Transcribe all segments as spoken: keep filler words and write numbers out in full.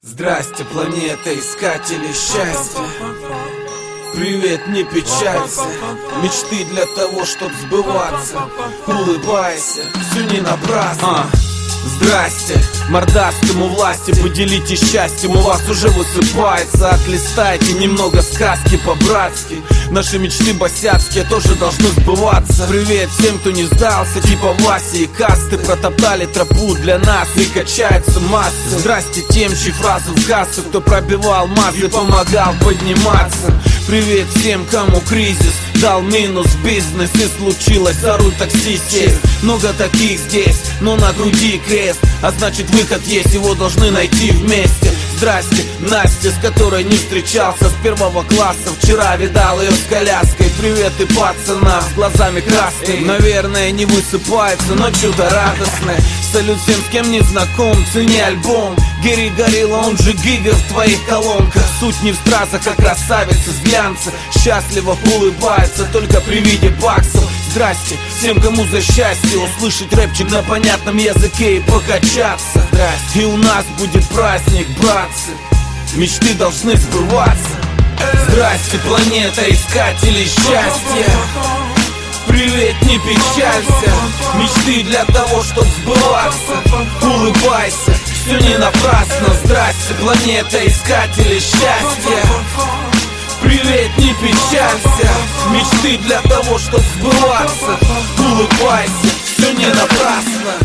Здрасте, планета искателей счастья. Привет, не печалься. Мечты для того, чтоб сбываться. Улыбайся, все не напрасно. Здрасте, мордастому власти, поделитесь счастьем, у вас уже высыпается. Отлистайте немного сказки по-братски. Наши мечты босяцкие тоже должны сбываться. Привет всем, кто не сдался, типа Васи и Касты. Протоптали тропу для нас и качаются массы. Здрасте тем, чьи фразы в кассу, кто пробивал массы, помогал подниматься. Привет всем, кому кризис дал минус бизнес и случилось за руль такси сесть. Много таких здесь, но на груди крест, а значит выход есть, его должны найти вместе. Здрасте, Настя, с которой не встречался с первого класса. Вчера видал ее с коляской. Привет и пацана с глазами красными. Наверное, не высыпается, но чудо радостное. Салют всем, с кем не знаком, цени альбом. Гери Горилла, он же Гига в твоих колонках. Суть не в стразах, а красавица с глянца. Счастливо улыбается только при виде баксов. Здрасте всем, кому за счастье услышать рэпчик на понятном языке и покачаться. Здрасте, и у нас будет праздник, братцы. Мечты должны сбываться. Здрасте, планета искателей счастья. Привет, не печалься. Мечты для того, чтоб сбываться. Улыбайся, все не напрасно. Здрасте, планета искателей счастья. Привет, не печалься. Мечты для того, чтоб сбываться. Улыбайся, все не напрасно.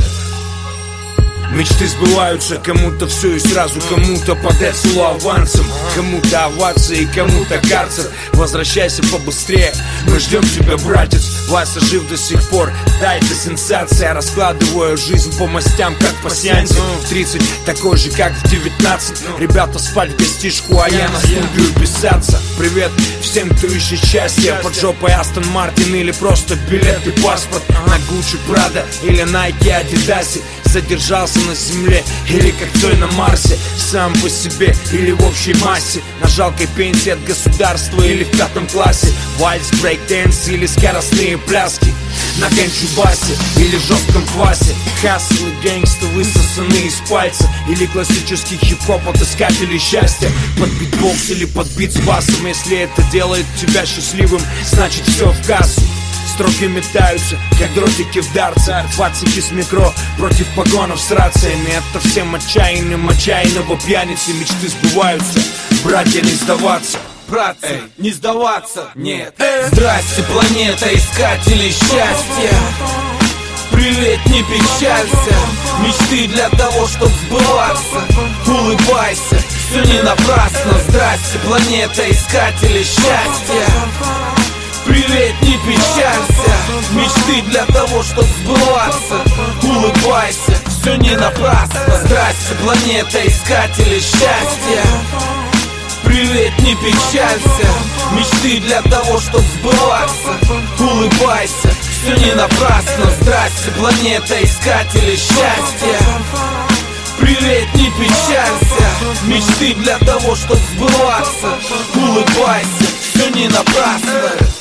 Мечты сбываются, кому-то все и сразу, кому-то под это авансом, кому-то овации, кому-то карцер. Возвращайся побыстрее, мы ждем тебя, братец. Вася жив до сих пор, да, это сенсация. Раскладываю жизнь по мастям, как по сеансе. В тридцать такой же, как в девятнадцать. Ребята спать в гостишку, а я на студию писаться. Привет всем, кто ищет счастье. Под жопой Астон Мартин или просто билет и паспорт. На Гуччи, Прада или Найки, Адидасе. Задержался на земле или как Цой на Марсе. Сам по себе или в общей массе. На жалкой пенсии от государства или в пятом классе. Вальс, брейк-дэнс или скоростные пляски. На ганджубасе или жестком квасе. Хасл и гэнгста высосаны из пальца. Или классический хип-хоп от искателей счастья. Под битбокс или под бит с басом. Если это делает тебя счастливым, значит все в кассу. Строки метаются, как дротики в дарце. Фацики с метро против погонов с рациями. Это всем отчаянным, отчаянного пьяницы. Мечты сбываются, братья, не сдаваться. Братцы, Эй. не сдаваться, нет. Эй. Здрасте, планета искателей счастья. Привет, не печалься. Мечты для того, чтоб сбываться. Улыбайся, все не напрасно. Здрасте, планета искателей счастья. Привет, не печалься. Мечты для того, чтоб сбываться. Улыбайся, все не напрасно. Здрасте, планета искателей счастья. Привет, не печалься. Мечты для того, чтоб сбываться. Улыбайся, все не напрасно. Здрасте, планета искателей счастья. Привет, не печалься. Мечты для того, чтоб сбываться. Улыбайся, все не напрасно.